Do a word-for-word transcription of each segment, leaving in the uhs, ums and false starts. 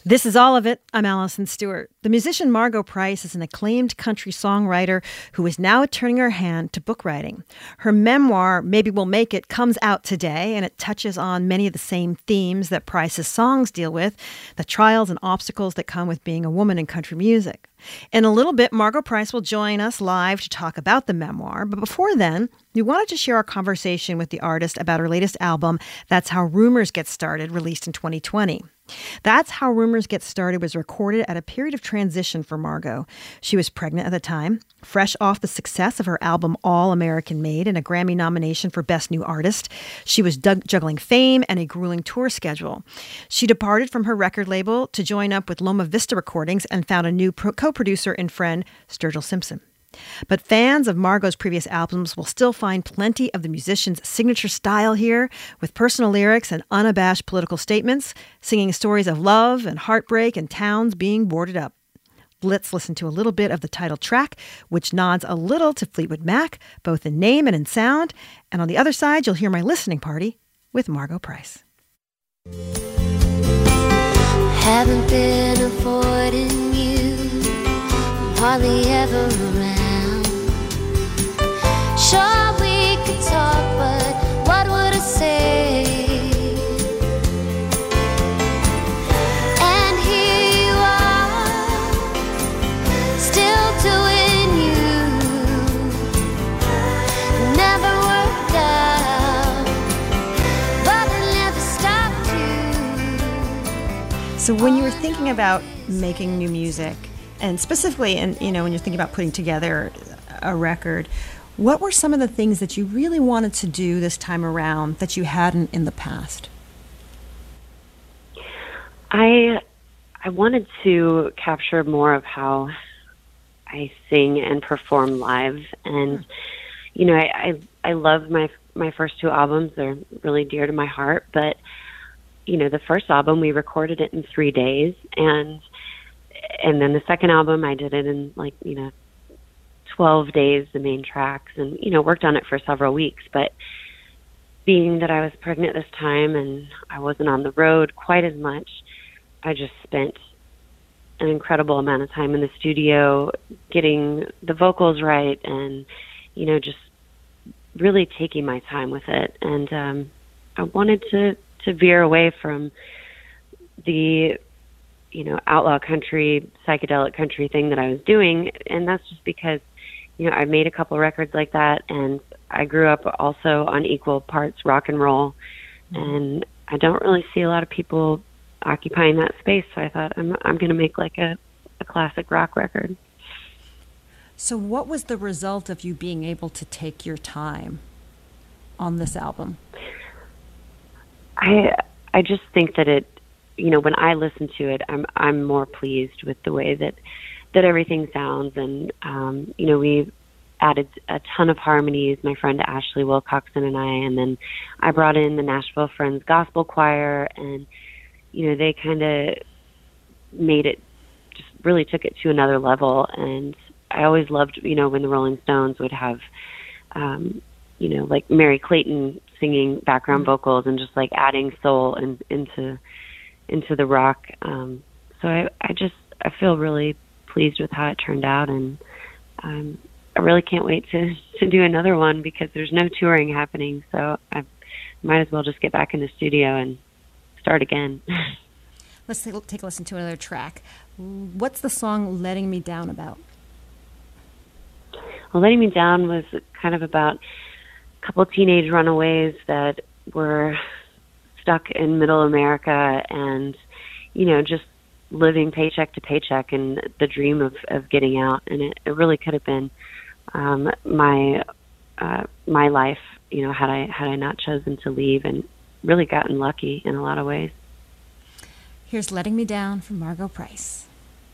This is All of It. I'm Allison Stewart. The musician Margo Price is an acclaimed country songwriter who is now turning her hand to book writing. Her memoir, Maybe We'll Make It, comes out today, and it touches on many of the same themes that Price's songs deal with, the trials and obstacles that come with being a woman in country music. In a little bit, Margo Price will join us live to talk about the memoir. But before then, we wanted to share our conversation with the artist about her latest album, That's How Rumors Get Started, released in twenty twenty. That's How Rumors Get Started was recorded at a period of transition for Margo. She was pregnant at the time, fresh off the success of her album All American Made and a Grammy nomination for Best New Artist. She was dug- juggling fame and a grueling tour schedule. She departed from her record label to join up with Loma Vista Recordings and found a new pro- co-producer and friend, Sturgill Simpson. But fans of Margo's previous albums will still find plenty of the musician's signature style here, with personal lyrics and unabashed political statements, singing stories of love and heartbreak and towns being boarded up. Let's listen to a little bit of the title track, which nods a little to Fleetwood Mac, both in name and in sound. And on the other side, you'll hear my listening party with Margo Price. Haven't been avoiding you, hardly ever around. Sure, we could talk, but what would I say? And here you are, still doing you. Never worked out, but it never stopped you. So when you were thinking about making new music, and specifically, and you know, when you're thinking about putting together a record, what were some of the things that you really wanted to do this time around that you hadn't in the past? I I wanted to capture more of how I sing and perform live, and you know, I I, I love my my first two albums. They're really dear to my heart. But you know, the first album we recorded it in three days, and and then the second album I did it in like you know. twelve days, the main tracks, and, you know, worked on it for several weeks. But being that I was pregnant this time and I wasn't on the road quite as much, I just spent an incredible amount of time in the studio getting the vocals right and, you know, just really taking my time with it. And um, I wanted to, to veer away from the, you know, outlaw country, psychedelic country thing that I was doing. And that's just because, you know, I made a couple records like that, and I grew up also on equal parts rock and roll, and I don't really see a lot of people occupying that space, so I thought I'm I'm going to make like a, a classic rock record. So what was the result of you being able to take your time on this album? I I just think that it, you know, when I listen to it, I'm I'm more pleased with the way that that everything sounds. And, um, you know, we added a ton of harmonies, my friend Ashley Wilcoxon and I, and then I brought in the Nashville Friends Gospel Choir, and, you know, they kind of made it, just really took it to another level. And I always loved, you know, when the Rolling Stones would have, um, you know, like Mary Clayton singing background vocals and just like adding soul in, into, into the rock. Um, so I, I just, I feel really pleased with how it turned out, and um, I really can't wait to, to do another one because there's no touring happening, so I might as well just get back in the studio and start again. Let's take, take a listen to another track. What's the song Letting Me Down about? Well, Letting Me Down was kind of about a couple teenage runaways that were stuck in middle America and, you know, just living paycheck to paycheck and the dream of, of getting out. And it, it really could have been um, my uh, my life, you know, had I had I not chosen to leave, and really gotten lucky in a lot of ways. Here's Letting Me Down from Margo Price.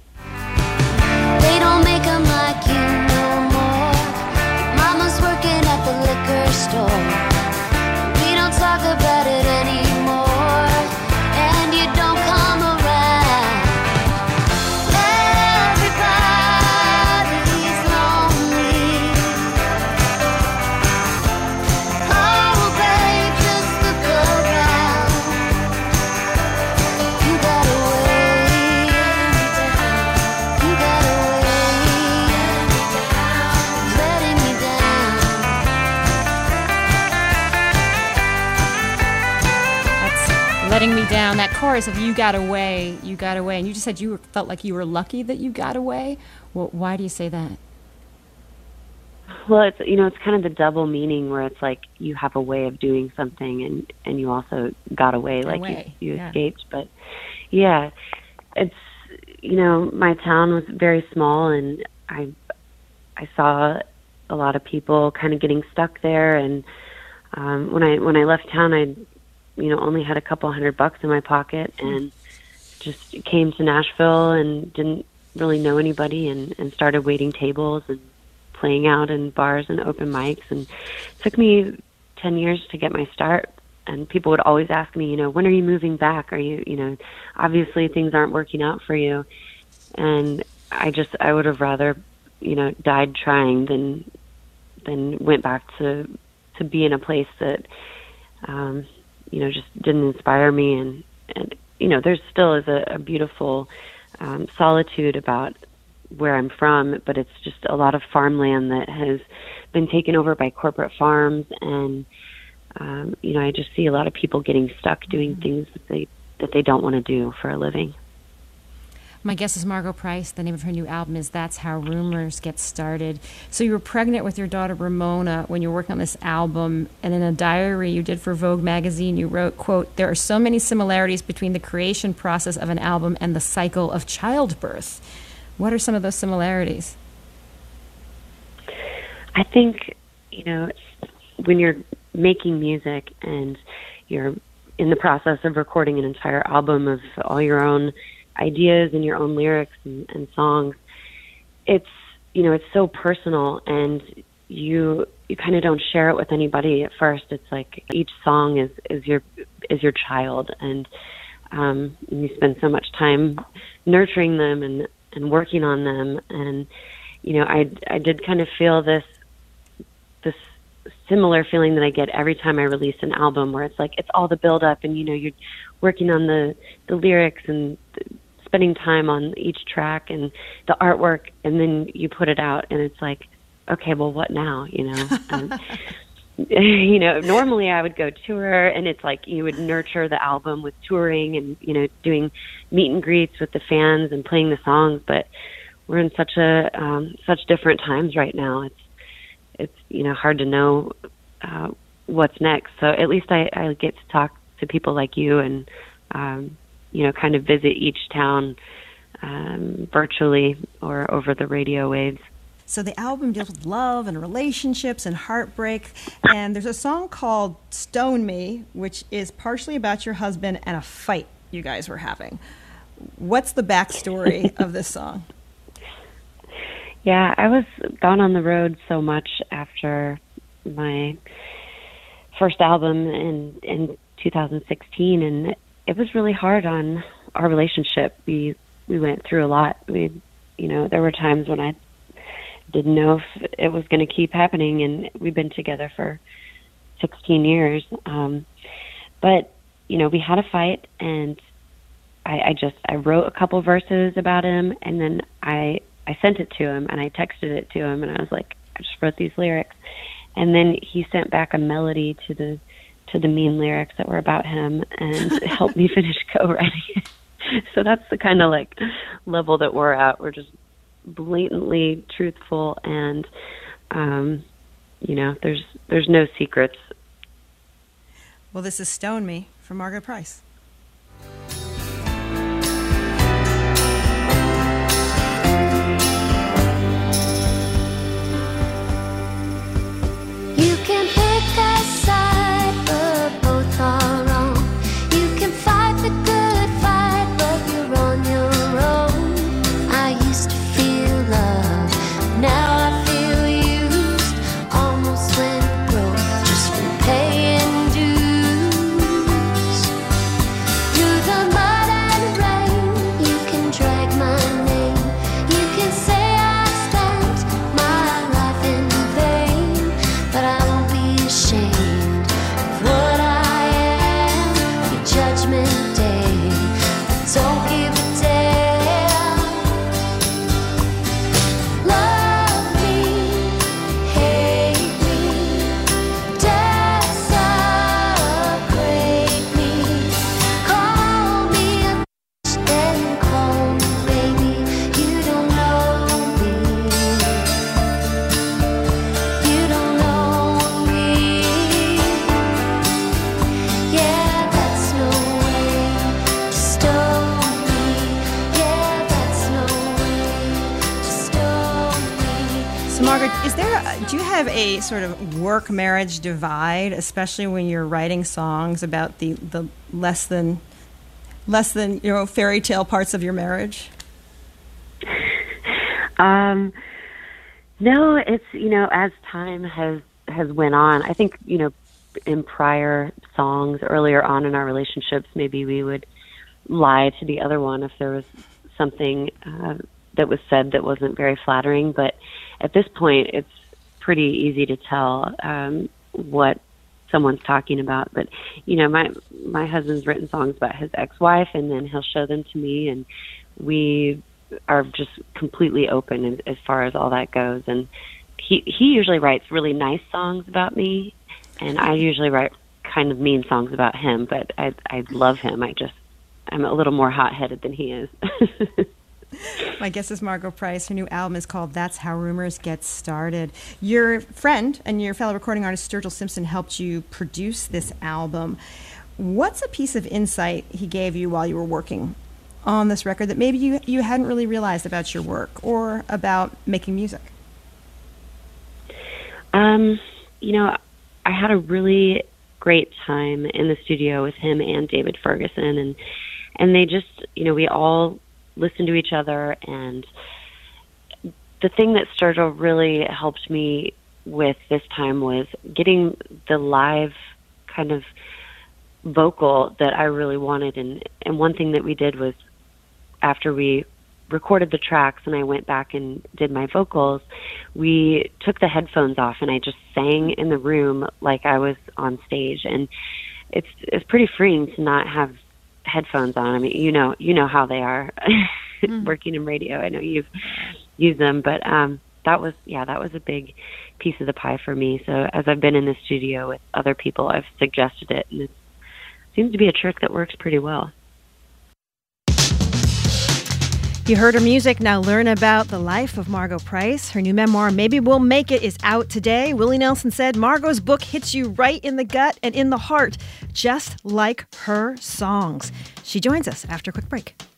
They don't make 'em like you no more. Mama's working at the liquor store. We don't talk about it anymore, and you don't come around. Everybody's lonely. Oh, babe, just look around. You got away. down, that chorus of "You got away, you got away," and you just said you were, felt like you were lucky that you got away. Well, why do you say that? Well, it's, you know, it's kind of the double meaning where it's like you have a way of doing something and, and you also got away, Got like away. you, you Yeah. escaped. But yeah, it's, you know, my town was very small and I, I saw a lot of people kind of getting stuck there. And um, when I, when I left town, I, you know, only had a couple hundred bucks in my pocket and just came to Nashville and didn't really know anybody and, and started waiting tables and playing out in bars and open mics. And it took me ten years to get my start. And people would always ask me, you know, when are you moving back? Are you, you know, obviously things aren't working out for you. And I just, I would have rather, you know, died trying than, than went back to, to be in a place that, um, you know, just didn't inspire me. And, and, you know, there still is a, a beautiful um, solitude about where I'm from, but it's just a lot of farmland that has been taken over by corporate farms. And, um, you know, I just see a lot of people getting stuck doing things that they, that they don't want to do for a living. My guest is Margo Price. The name of her new album is That's How Rumors Get Started. So you were pregnant with your daughter Ramona when you were working on this album, and in a diary you did for Vogue magazine, you wrote, quote, "There are so many similarities between the creation process of an album and the cycle of childbirth." What are some of those similarities? I think, you know, when you're making music and you're in the process of recording an entire album of all your own ideas and your own lyrics and, and songs, it's, you know, it's so personal, and you you kind of don't share it with anybody at first. It's like each song is, is your is your child, and um, you spend so much time nurturing them and, and working on them. And, you know, I, I did kind of feel this this similar feeling that I get every time I release an album, where it's like it's all the build up, and, you know, you're working on the, the lyrics and the, spending time on each track and the artwork, and then you put it out and it's like, okay, well, what now? You know, um, you know, normally I would go tour, and it's like you would nurture the album with touring and, you know, doing meet and greets with the fans and playing the songs. But we're in such a, um, such different times right now. It's, it's, you know, hard to know, uh, what's next. So at least I, I get to talk to people like you and, um, you know, kind of visit each town um, virtually or over the radio waves. So the album deals with love and relationships and heartbreak. And there's a song called Stone Me, which is partially about your husband and a fight you guys were having. What's the backstory of this song? Yeah, I was gone on the road so much after my first album in, in two thousand sixteen, and it was really hard on our relationship. We we went through a lot. We, you know, there were times when I didn't know if it was going to keep happening, and we've been together for sixteen years. Um, but, you know, we had a fight, and I, I just, I wrote a couple verses about him, and then I, I sent it to him, and I texted it to him, and I was like, I just wrote these lyrics. And then he sent back a melody to the, to the mean lyrics that were about him, and helped me finish co-writing it. So that's the kind of like level that we're at. We're just blatantly truthful, and um, you know, there's there's no secrets. Well, this is Stone Me from Margo Price. You can pick a side, but both are wrong. You can fight the good fight, but you're on your own. I used to feel love, now I feel used. Almost went broke just from paying dues. have a sort of work-marriage divide, especially when you're writing songs about the, the less than less than you know fairy tale parts of your marriage? Um, no, it's you know as time has has went on, I think you know in prior songs earlier on in our relationships, maybe we would lie to the other one if there was something uh, that was said that wasn't very flattering. But at this point, it's pretty easy to tell um, what someone's talking about. But you know, my my husband's written songs about his ex-wife, and then he'll show them to me, and we are just completely open as, as far as all that goes. And he he usually writes really nice songs about me, and I usually write kind of mean songs about him. But I I love him. I just I'm a little more hot-headed than he is. My guest is Margo Price. Her new album is called That's How Rumors Get Started. Your friend and your fellow recording artist Sturgill Simpson helped you produce this album. What's a piece of insight he gave you while you were working on this record that maybe you, you hadn't really realized about your work or about making music? Um, you know, I had a really great time in the studio with him and David Ferguson, and and they just, you know, we all listened to each other. And the thing that Sturgill really helped me with this time was getting the live kind of vocal that I really wanted. And, and one thing that we did was after we recorded the tracks and I went back and did my vocals, we took the headphones off and I just sang in the room like I was on stage. And it's it's pretty freeing to not have headphones on. I mean, you know, you know how they are mm. working in radio. I know you've used them, but um, that was, yeah, that was a big piece of the pie for me. So as I've been in the studio with other people, I've suggested it, and it seems to be a trick that works pretty well. You heard her music. Now learn about the life of Margo Price. Her new memoir, Maybe We'll Make It, is out today. Willie Nelson said Margo's book hits you right in the gut and in the heart, just like her songs. She joins us after a quick break.